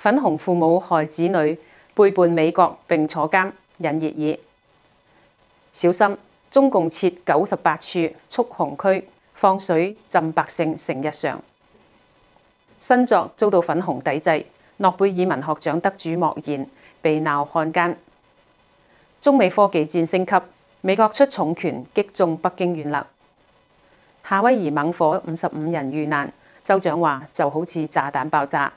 粉紅父母害子女，背叛美國並坐監，引熱議。小心，中共設98處蓄洪區，放水浸百姓成日常。新作遭到粉紅抵制，諾貝爾文學獎得主莫言被鬧漢奸。中美科技戰升級，美國出重拳擊中北京軟肋。夏威夷猛火55人遇難，州長話就好似炸彈爆炸。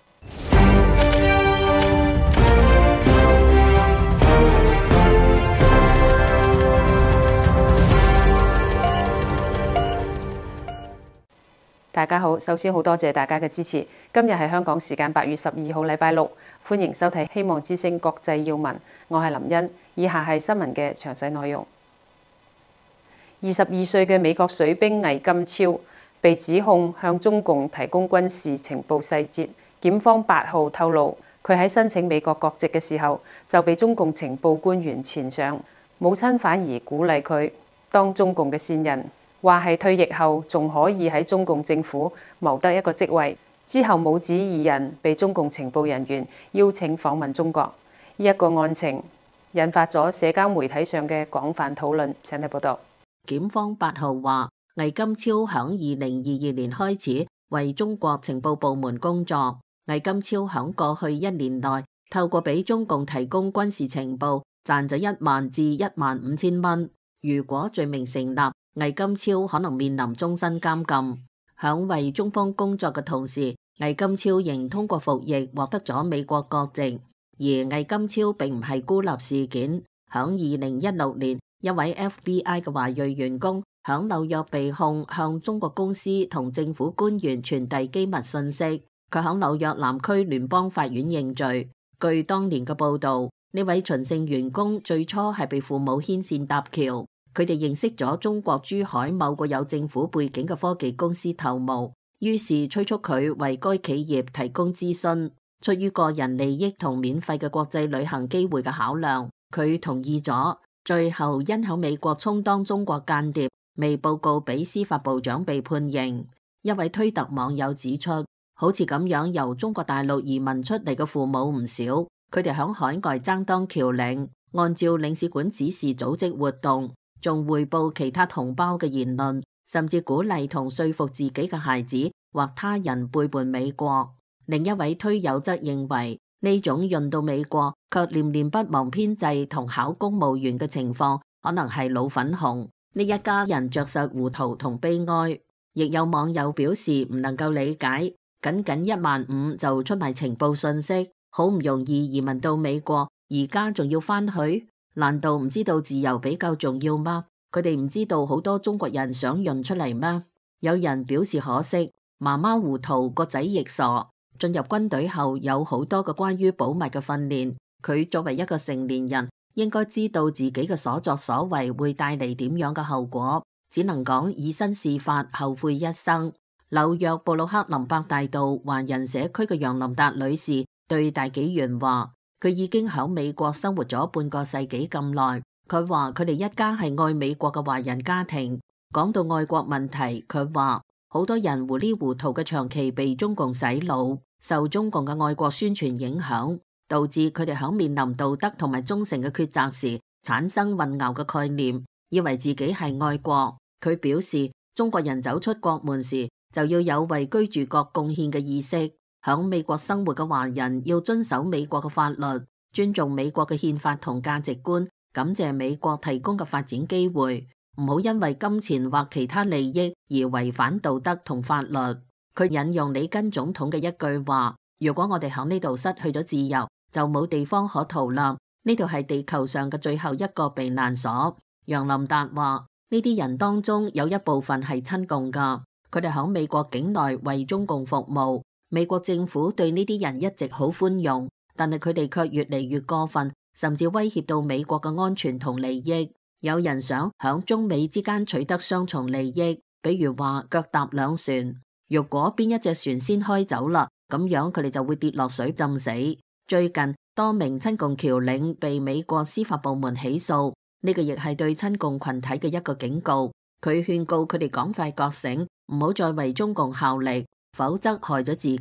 大家好，首先好多謝大家嘅支持。今日係香港時間8月12號禮拜六，歡迎收睇《希望之聲國際要聞》，我係林茵。以下係新聞嘅詳細內容。22歲嘅美國水兵魏金超被指控向中共提供軍事情報細節。檢方8號透露，佢喺申請美國國籍嘅時候就被中共情報官員纏上，母親反而鼓勵佢當中共嘅線人，話係退役後仲可以喺中共政府謀得一個職位。之後母子2人被中共情報人員邀請訪問中國，呢一個案情引發咗社交媒體上嘅廣泛討論。請睇報道。 檢方8號話，魏金超響2022年開始為中國情報部門工作。魏金超響過去1年內透過俾中共提供軍事情報賺咗1萬至15000蚊。如果罪名成立，魏金超可能面臨終身監禁。響為中方工作嘅同時，魏金超仍通過服役獲得咗美國國籍。而魏金超並唔係孤立事件。響2016年，一位 FBI 嘅華裔員工響紐約被控向中國公司同政府官員傳遞機密信息。佢響紐約南區聯邦法院認罪。據當年嘅報道，呢位秦姓員工最初係被父母牽線搭橋。佢哋認識咗中國珠海某個有政府背景嘅科技公司頭目，於是催促佢為該企業提供諮詢。出於個人利益同免費嘅國際旅行機會嘅考量，佢同意咗。最後因響美國充當中國間諜，未報告俾司法部長被判刑。一位推特網友指出，好似咁樣由中國大陸移民出嚟嘅父母唔少，佢哋響海外爭當僑領，按照領事館指示組織活動，仲匯報其他同胞嘅言論，甚至鼓勵同說服自己嘅孩子或他人背叛美國。另一位推友則認為，呢種潤到美國卻念念不忘編制同考公務員嘅情況，可能係老粉紅呢一家人着實糊塗同悲哀。亦有網友表示唔能夠理解，僅1萬5就出賣情報信息，好唔容易移民到美國，而家仲要返去？難道唔知道自由比較重要嗎？佢哋唔知道好多中國人想潤出嚟嗎？有人表示可惜，媽媽糊塗，個仔亦傻。進入軍隊後有好多嘅關於保密嘅訓練，佢作為一個成年人，應該知道自己嘅所作所為會帶嚟點樣嘅後果，只能講以身試法，後悔一生。紐約布魯克林伯大道華人社區嘅楊林達女士對大紀元話，佢已經喺美國生活咗半個世紀咁耐。佢話佢哋一家係愛美國嘅華人家庭。講到愛國問題，佢話好多人糊裡糊塗嘅長期被中共洗腦，受中共嘅愛國宣傳影響，導致佢哋喺面臨道德同埋忠誠嘅抉擇時產生混淆嘅概念，以為自己係愛國。佢表示，中國人走出國門時就要有為居住國貢獻嘅意識。響美國生活嘅華人要遵守美國嘅法律，尊重美國嘅憲法同價值觀，感謝美國提供嘅發展機會，唔好因為金錢或其他利益而違反道德同法律。佢引用里根總統嘅一句話，如果我哋響呢度失去咗自由，就冇地方可逃啦。呢度係地球上嘅最後一個避難所。楊林達話，呢啲人當中有一部分係親共噶，佢哋響美國境內為中共服務。美國政府對呢啲人一直好寬容，但係佢哋卻越嚟越過分，甚至威脅到美國嘅安全同利益。有人想響中美之間取得雙重利益，比如話腳踏兩船，如果邊一隻船先開走啦，咁樣佢哋就會跌落水浸死。最近多名親共僑領被美國司法部門起訴，呢個亦係對親共群體嘅一個警告。佢勸告佢哋趕快覺醒，唔好再為中共效力，否則害咗自己，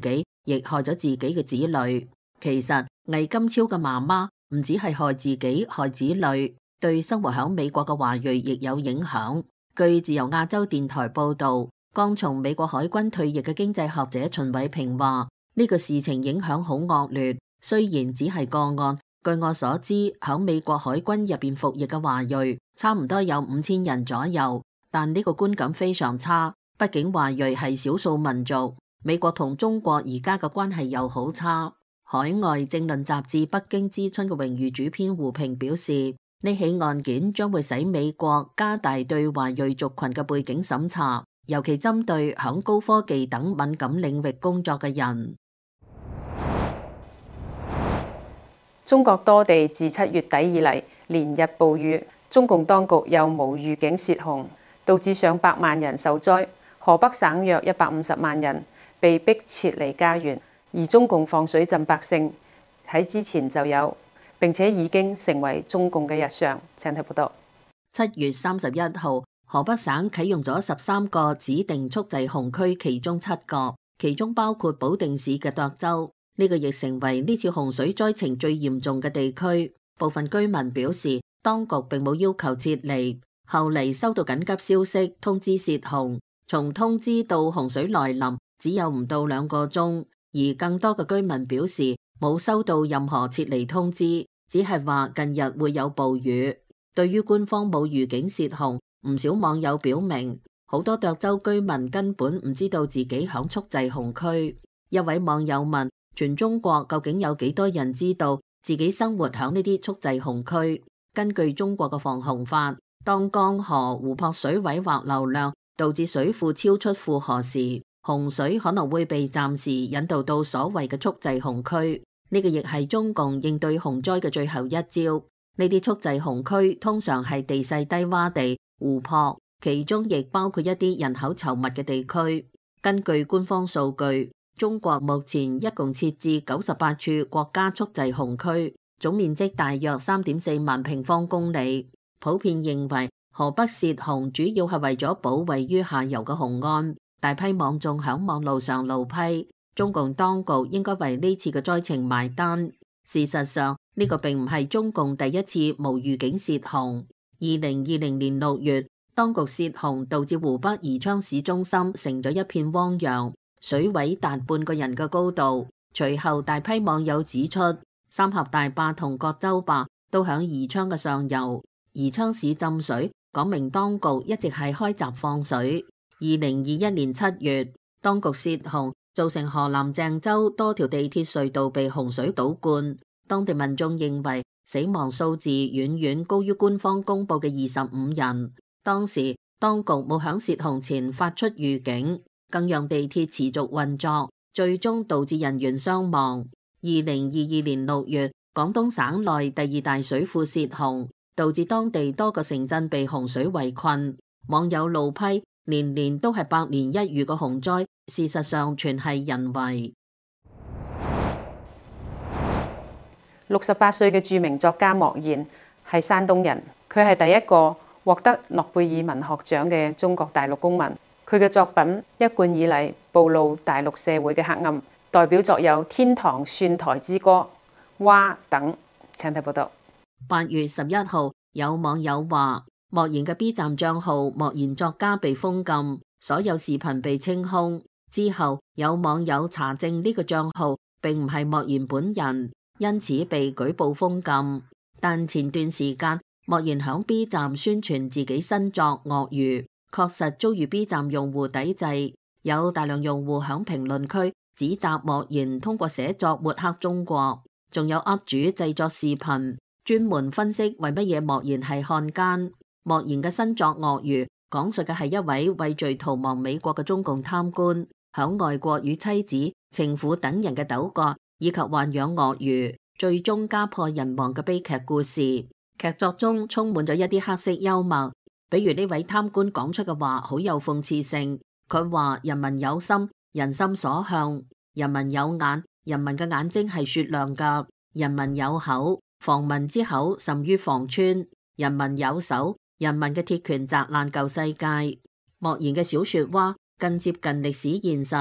亦害咗自己嘅子女。其實魏金超嘅媽媽唔止係害自己害子女，對生活響美國嘅華裔亦有影響。據自由亞洲電台報道，剛從美國海軍退役嘅經濟學者秦偉平話：呢個事情影響好惡劣，雖然只係個案。據我所知，響美國海軍入邊服役嘅華裔差唔多有5000人左右，但呢個觀感非常差。畢竟華裔係少數民族，美國同中國而家嘅關係又好差。海外政論雜誌《北京之春》嘅榮譽主編胡平表示，呢起案件將會使美國加大對華裔族群嘅背景審查，尤其針對響高科技等敏感領域工作嘅人。 中國多地自7月底以嚟連日暴雨，中共當局又無預警泄洪，導致上百萬人受災。河北省約150萬人被迫撤離家園，而中共放水浸百姓喺之前就有，並且已經成為中共嘅日常。請睇報道。 7月31號，河北省啟用咗13個指定蓄滯洪區，其中7個，其中包括保定市嘅涿州。呢個亦成為呢次洪水災情最嚴重嘅地區。部分居民表示，當局並冇要求撤離。後嚟收到緊急消息通知泄洪，從通知到洪水來臨只有唔到2個鐘。而更多嘅居民表示冇收到任何撤離通知，只係話近日會有暴雨。對於官方冇預警泄洪，唔少網友表明，好多涿州居民根本唔知道自己響蓄滯洪區。一位網友問：全中國究竟有幾多人知道自己生活響呢啲蓄滯洪區？根據中國嘅防洪法，當江河湖泊水位或流量導致水庫超出負荷時，洪水可能會被暫時引導到所謂嘅蓄滯洪區。呢個亦係中共應對洪災嘅最後一招。呢啲蓄滯洪區通常係地勢低洼地、湖泊，其中亦包括一啲人口稠密嘅地區。根據官方數據，中國目前一共設置98處國家蓄滯洪區，總面積大約3.4萬平方公里。普遍認為河北泄洪主要係為咗保位於下游嘅雄安，大批網眾響網路上怒批，中共當局應該為呢次嘅災情埋單。事實上，呢個並唔係中共第一次無預警泄洪。2020年6月，當局泄洪導致湖北宜昌市中心成咗一片汪洋，水位達半個人嘅高度。隨後大批網友指出，三峽大壩同涿洲壩都響宜昌嘅上游，宜昌市浸水，講明當局一直係開閘放水。2021年7月，當局泄洪，造成河南鄭州多條地鐵隧道被洪水倒灌，當地民眾認為死亡數字遠遠高於官方公布嘅25人。當時當局冇響泄洪前發出預警，更讓地鐵持續運作，最終導致人員傷亡。2022年6月，廣東省內第2大水庫泄洪，導致當地多個城鎮被洪水圍困。網友怒批，年年都係百年一遇嘅洪災，事實上全係人為。 68歲嘅著名作家莫言係山東人，佢係第一個獲得諾貝爾文學獎嘅中國大陸公民。佢嘅作品一貫以嚟暴露大陸社會嘅黑暗，代表作有《天堂蒜台之歌》、《蛙》等。請睇報道。 8月11號，有網友話莫言嘅 B 站賬號莫言作家被封禁，所有視頻被清空。之後有網友查證呢個賬號並唔係莫言本人，因此被舉報封禁。但前段時間莫言響 B 站宣傳自己新作《鱷魚》，確實遭遇 B 站用戶抵制，有大量用戶響評論區指責莫言通過寫作抹黑中國，仲有 UP 主製作視頻專門分析為乜嘢莫言係漢奸。莫言嘅新作《鱷魚》講述嘅係一位畏罪逃亡美國嘅中共貪官，響外國與妻子、情婦等人嘅鬥角，以及豢養鱷魚，最終家破人亡嘅悲劇故事。劇作中充滿咗一啲黑色幽默，比如呢位貪官講出嘅話好有諷刺性。佢話人民有心，人心所向；人民有眼，人民嘅眼睛係雪亮噶；人民有口，防民之口甚於防川；人民有手，人民嘅鐵拳砸爛舊世界。莫言嘅小說蛙更接近歷史現實，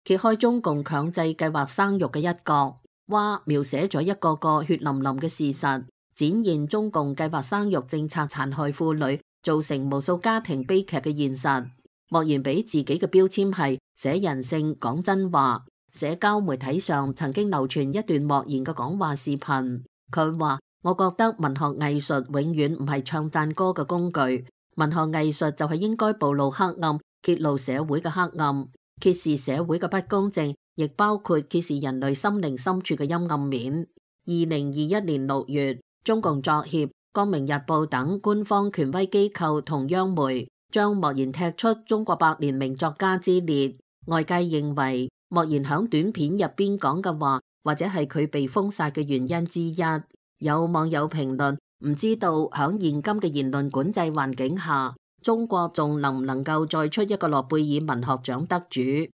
揭開中共強制計劃生育嘅一角，話描寫咗一個個血淋淋嘅事實，展現中共計劃生育政策殘害婦女，造成無數家庭悲劇嘅現實。莫言俾自己嘅標籤係寫人性、講真話。社交媒體上曾經流傳一段莫言嘅講話視頻，佢話：我覺得文學藝術永遠唔係唱讚歌嘅工具，文學藝術就係應該暴露黑暗，揭露社會嘅黑暗，揭示社會嘅不公正，亦包括揭示人類心靈深處嘅陰暗面。2021年6月，中共作協、光明日報等官方權威機構同央媒將莫言踢出中國百年名作家之列。外界認為莫言響短片入邊講嘅話，或者係佢被封殺嘅原因之一。有網友評論，唔知道響現今嘅言論管制環境下，中國仲能唔能夠再出一個諾貝爾文學獎得主？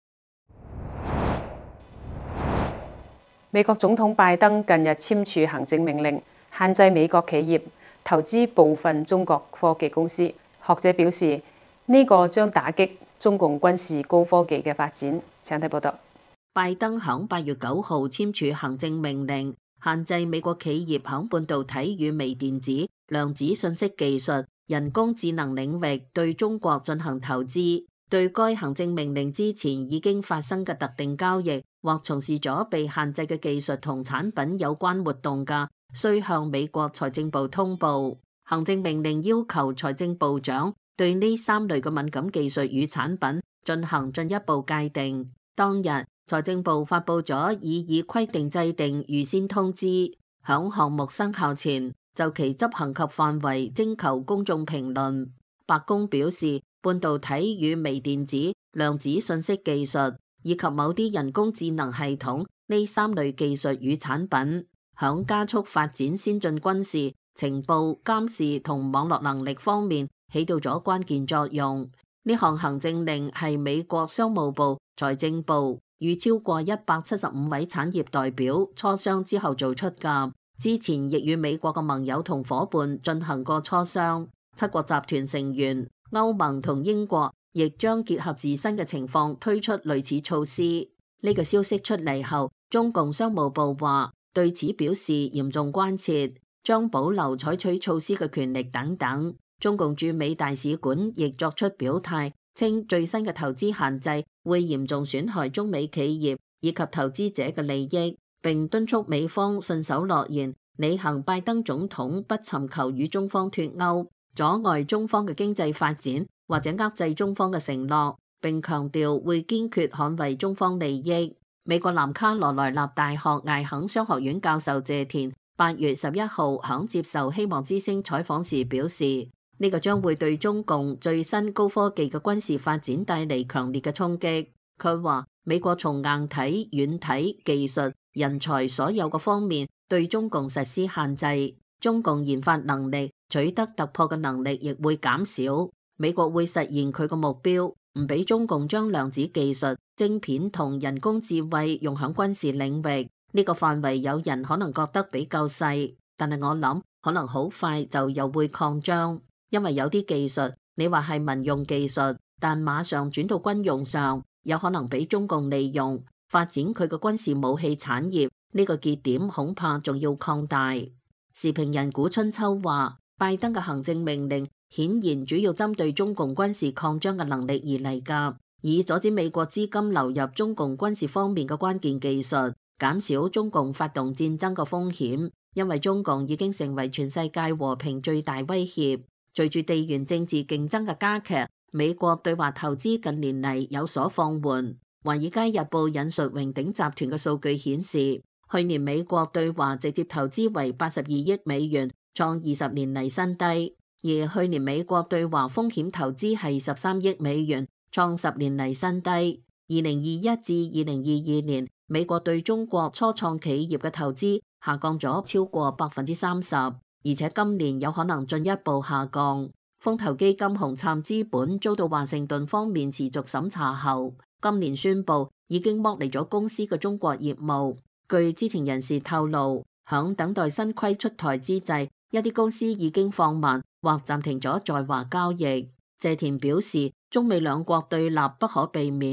美國總統拜登近日簽署行政命令，限制美國企業投資部分中國科技公司。學者表示，呢個將打擊中共軍事高科技嘅發展。請睇報道。 拜登響8月9號簽署行政命令，限制美國企業響半導體與微電子、量子信息技術、人工智能領域對中國進行投資。對該行政命令之前已經發生嘅特定交易或從事咗被限制嘅技術同產品有關活動嘅，需向美國財政部通報。行政命令要求財政部長對呢3類嘅敏感技術與產品進行進一步界定。當日，財政部發佈咗以規定制定預先通知，響項目生效前就其執行及範圍徵求公眾評論。白宮表示，半導體與微電子、量子信息技術以及某啲人工智能系統呢3類技術與產品，響加速發展先進軍事、情報、監視同網絡能力方面起到咗關鍵作用。呢項行政令係美國商務部、財政部與超過175位產業代表磋商之後做出㗎。之前亦與美國嘅盟友同夥伴進行過磋商。7國集團成員歐盟同英國亦將結合自身嘅情況推出類似措施。呢個消息出嚟後，中共商務部話對此表示嚴重關切，將保留採取措施嘅權力等等。中共駐美大使館亦作出表態，稱最新嘅投資限制會嚴重損害中美企業以及投資者嘅利益，並敦促美方信守諾言，履行拜登總統不尋求與中方脫鈎、阻礙中方嘅經濟發展或者遏制中方嘅承諾，並強調會堅決捍衛中方利益。美國南卡羅來納大學艾肯商學院教授謝田8月11號響接受希望之聲採訪時表示，呢個將會對中共最新高科技嘅軍事發展帶嚟強烈嘅衝擊。佢話美國從硬體、軟體、技術、人才所有嘅方面對中共實施限制，中共研發能力取得突破嘅能力亦會減少。美國會實現佢嘅目標，唔俾中共將量子技術、晶片同人工智慧用響軍事領域。呢個範圍有人可能覺得比較細，但係我諗可能好快就又會擴張。因為有啲技術，你話係民用技術，但馬上轉到軍用上，有可能俾中共利用發展佢嘅軍事武器產業。呢個節點恐怕仲要擴大。時評人古春秋話，拜登嘅行政命令顯然主要針對中共軍事擴張嘅能力而嚟㗎，以阻止美國資金流入中共軍事方面嘅關鍵技術，減少中共發動戰爭嘅風險。因為中共已經成為全世界和平最大威脅。隨住地緣政治競爭嘅加劇，美國對華投資近年嚟有所放緩。華爾街日報引述榮鼎集團嘅數據顯示，去年美國對華直接投資為82億美元，創20年嚟新低；而去年美國對華風險投資係13億美元，創10年嚟新低。2021至2022年，美國對中國初創企業嘅投資下降咗超過30%。而且今年有可能進一步下降。風投基金紅杉資本遭到華盛頓方面持續審查後，今年宣布已經剝離咗公司嘅中國業務。據知情人士透露，響等待新規出台之際，一啲公司已經放慢或暫停咗在華交易。謝田表示，中美兩國對立不可避免，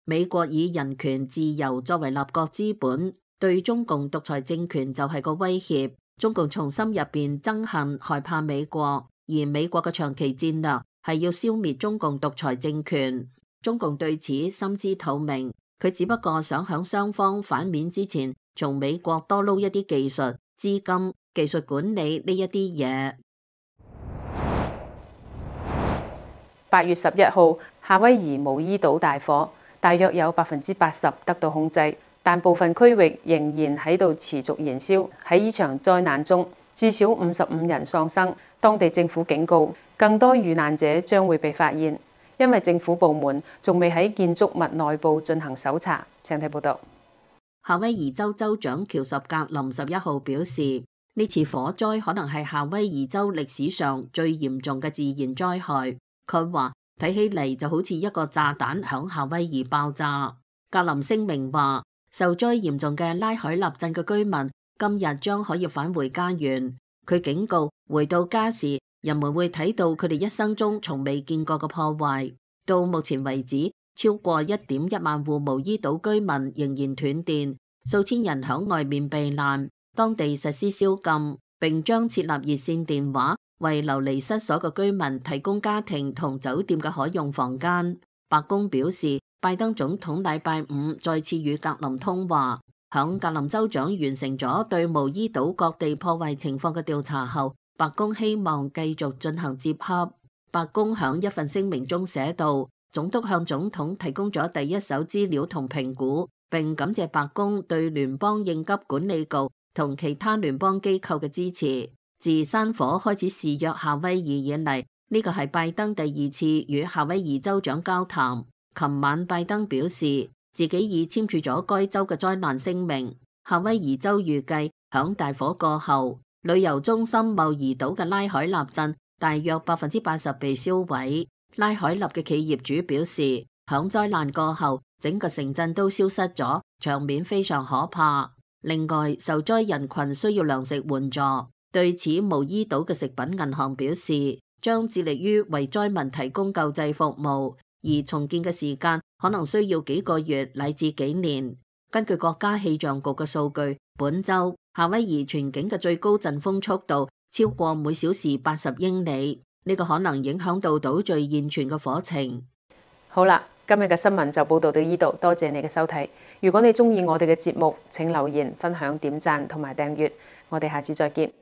美國以人權自由作為立國之本，對中共獨裁政權就係個威脅。中共從心入邊憎恨、害怕美國，而美國嘅長期戰略係要消滅中共獨裁政權。中共對此心知肚明，佢只不過想響雙方反面之前，從美國多撈一啲技術、資金、技術管理呢一啲嘢。 8月11號，夏威夷毛伊島大火，大約有80%得到控制，但部分區域仍然喺度持續燃燒。喺呢場災難中，至少55人喪生。當地政府警告，更多遇難者將會被發現，因為政府部門仲未喺建築物內部進行搜查。請睇報道。 夏威夷州州長喬什格林11號表示，呢次火災可能係夏威夷州歷史上最嚴重嘅自然災害。佢話睇起嚟就好似一個炸彈響夏威夷爆炸。格林聲明話，受災嚴重嘅拉海納鎮嘅居民今日將可以返回家園。佢警告，回到家時，人們會睇到佢哋一生中從未見過嘅破壞。到目前為止，超過1.1萬戶毛伊島居民仍然斷電，數千人響外面避難。當地實施宵禁，並將設立熱線電話，為流離失所嘅居民提供家庭同酒店嘅可用房間。白宮表示，拜登總統禮拜五再次與格林通話。響格林州長完成咗對毛伊島各地破壞情況嘅調查後，白宮希望繼續進行接洽。白宮響一份聲明中寫道，總督向總統提供咗第一手資料同評估，並感謝白宮對聯邦應急管理局同其他聯邦機構嘅支持。自山火開始肆虐夏威夷以嚟，呢個係拜登第2次與夏威夷州長交談。琴晚拜登表示，自己已簽署咗該州嘅災難聲明。夏威夷州預計響大火過後，旅遊中心茂宜島嘅拉海納鎮大約80%被燒毀。拉海納嘅企業主表示，響災難過後，整個城鎮都消失咗，場面非常可怕。另外，受災人群需要糧食援助。對此，毛伊島嘅食品銀行表示，將致力於為災民提供救濟服務，而重建嘅時間可能需要幾個月乃至幾年。根據國家氣象局嘅數據，本週夏威夷全境嘅最高陣風速度超過每小時80英里，呢個可能影響到島嶼現存嘅火情。 好啦，今日嘅新聞就報道到呢度，多謝你嘅收睇。如果你鍾意我哋嘅節目，請留言、分享、點讚同埋訂閱。我哋下次再見。